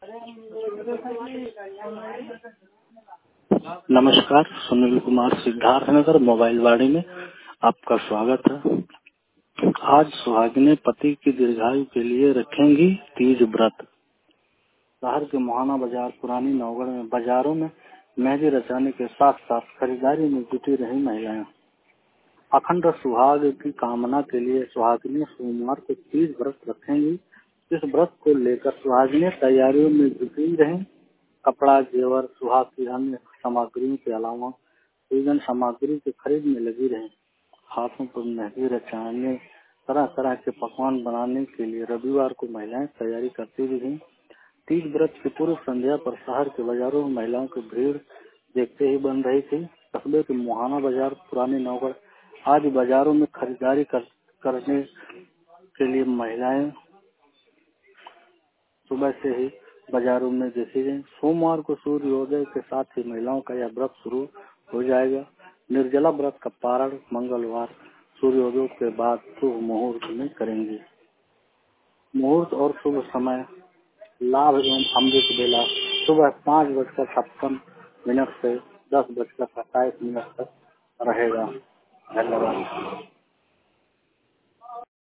नमस्कार, सुनील कुमार सिद्धार्थनगर मोबाइल वाड़ी में आपका स्वागत है। आज सुहागिनें पति की दीर्घायु के लिए रखेंगी तीज व्रत। शहर के मोहाना बाजार पुरानी नौगढ़ में बाजारों में मेहंदी रचाने के साथ साथ खरीदारी में जुटी रही महिलाएं अखंड सुहाग की कामना के लिए सुहागिनें सोमवार को तीज व्रत रखेंगी। इस व्रत को लेकर सुहागिनें तैयारियों में जुटी रहीं। कपड़ा, जेवर, सुहाग की अन्य सामग्रियों के अलावा पूजन सामग्री की खरीद में लगी रही। हाथों पर मेहंदी रचाने, तरह तरह के पकवान बनाने के लिए रविवार को महिलाएं तैयारी करती भी रहीं। तीज व्रत की पूर्व संध्या पर शहर के बाजारों में महिलाओं की भीड़ देखते ही बन रही थी। कस्बे के मोहाना बाजार पुरानी नौगढ़ आज बाजारों में खरीदारी करने के लिए महिलाएं सुबह से ही बाजारों में देखी गई। सोमवार को सूर्योदय के साथ ही महिलाओं का यह व्रत शुरू हो जाएगा। निर्जला व्रत का पारण मंगलवार सूर्योदय के बाद शुभ मुहूर्त में करेंगे। मुहूर्त और शुभ समय लाभ एवं अमृत बेला सुबह 5:56 से 10:27 तक रहेगा। धन्यवाद।